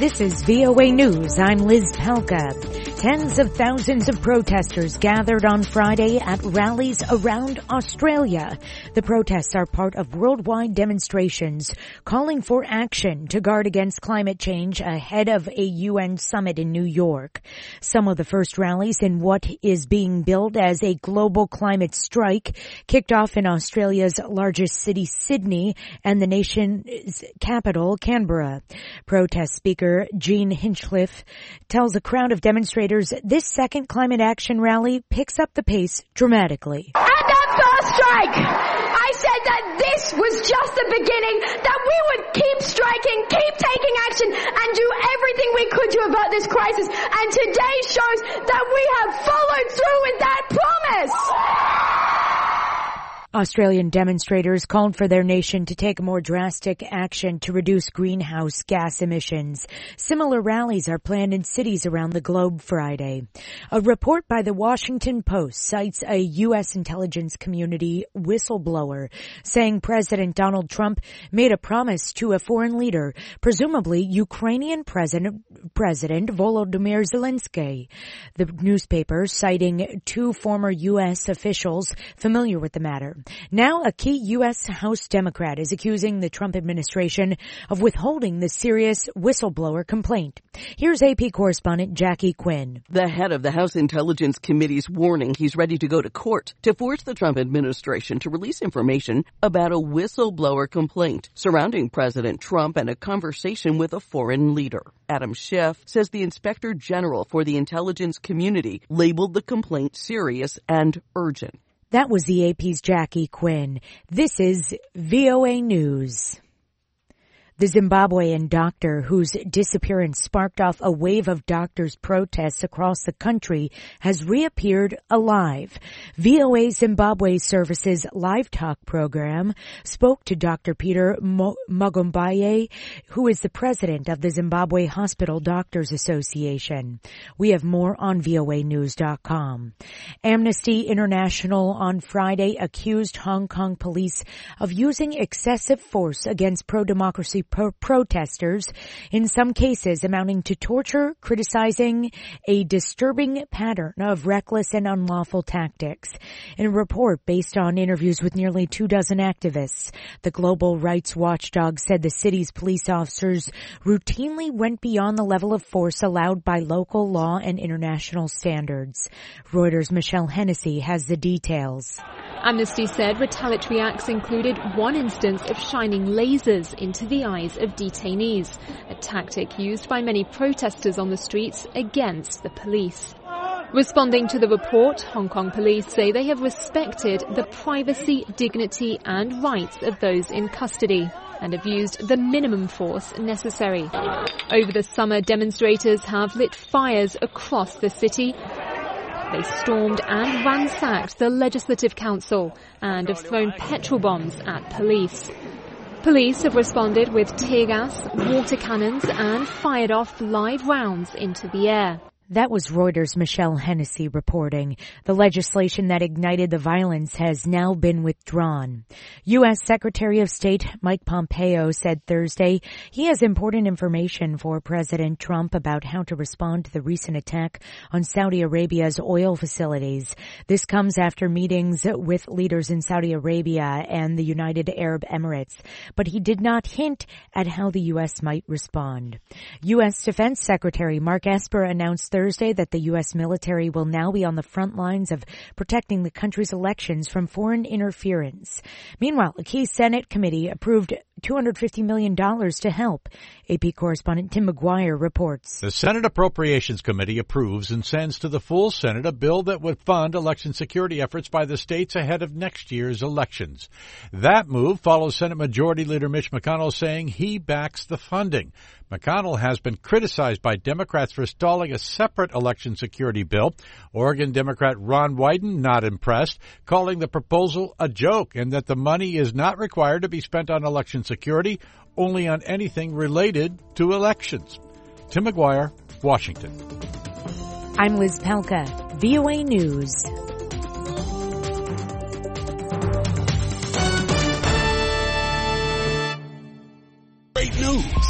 This is VOA News. I'm Liz Palka. Tens of thousands of protesters gathered on Friday at rallies around Australia. The protests are part of worldwide demonstrations calling for action to guard against climate change ahead of a UN summit in New York. Some of the first rallies in what is being billed as a global climate strike kicked off in Australia's largest city, Sydney, and the nation's capital, Canberra. Protest speaker Jean Hinchliffe tells a crowd of demonstrators this second climate action rally picks up the pace dramatically. And that first strike, I said that this was just the beginning, that we would keep striking, keep taking action, and do everything we could to avert this crisis. And today shows that we have followed through with that promise. Australian demonstrators called for their nation to take more drastic action to reduce greenhouse gas emissions. Similar rallies are planned in cities around the globe Friday. A report by the Washington Post cites a U.S. intelligence community whistleblower saying President Donald Trump made a promise to a foreign leader, presumably Ukrainian President Volodymyr Zelensky. The newspaper, citing two former U.S. officials familiar with the matter. Now, a key U.S. House Democrat is accusing the Trump administration of withholding the serious whistleblower complaint. Here's AP correspondent Jackie Quinn. The head of the House Intelligence Committee's warning he's ready to go to court to force the Trump administration to release information about a whistleblower complaint surrounding President Trump and a conversation with a foreign leader. Adam Schiff says the Inspector General for the intelligence community labeled the complaint serious and urgent. That was the AP's Jackie Quinn. This is VOA News. The Zimbabwean doctor whose disappearance sparked off a wave of doctors' protests across the country has reappeared alive. VOA Zimbabwe Services live talk program spoke to Dr. Peter Magombaye, who is the president of the Zimbabwe Hospital Doctors Association. We have more on voanews.com. Amnesty International on Friday accused Hong Kong police of using excessive force against pro-democracy protesters, in some cases amounting to torture, criticizing a disturbing pattern of reckless and unlawful tactics. In a report based on interviews with nearly 24 activists, the global rights watchdog said the city's police officers routinely went beyond the level of force allowed by local law and international standards. Reuters' Michelle Hennessy has the details. Amnesty said retaliatory acts included one instance of shining lasers into the eyes of detainees, a tactic used by many protesters on the streets against the police. Responding to the report, Hong Kong police say they have respected the privacy, dignity and rights of those in custody and have used the minimum force necessary. Over the summer, demonstrators have lit fires across the city. They stormed and ransacked the Legislative Council and have thrown petrol bombs at police. Police have responded with tear gas, water cannons and fired off live rounds into the air. That was Reuters' Michelle Hennessy reporting. The legislation that ignited the violence has now been withdrawn. U.S. Secretary of State Mike Pompeo said Thursday he has important information for President Trump about how to respond to the recent attack on Saudi Arabia's oil facilities. This comes after meetings with leaders in Saudi Arabia and the United Arab Emirates, but he did not hint at how the U.S. might respond. U.S. Defense Secretary Mark Esper announced Thursday that the U.S. military will now be on the front lines of protecting the country's elections from foreign interference. Meanwhile, a key Senate committee approved $250 million to help. AP correspondent Tim McGuire reports. The Senate Appropriations Committee approves and sends to the full Senate a bill that would fund election security efforts by the states ahead of next year's elections. That move follows Senate Majority Leader Mitch McConnell saying he backs the funding. McConnell has been criticized by Democrats for stalling a separate election security bill. Oregon Democrat Ron Wyden not impressed, calling the proposal a joke and that the money is not required to be spent on election security, only on anything related to elections. Tim McGuire, Washington. I'm Liz Palka, VOA News. Great news.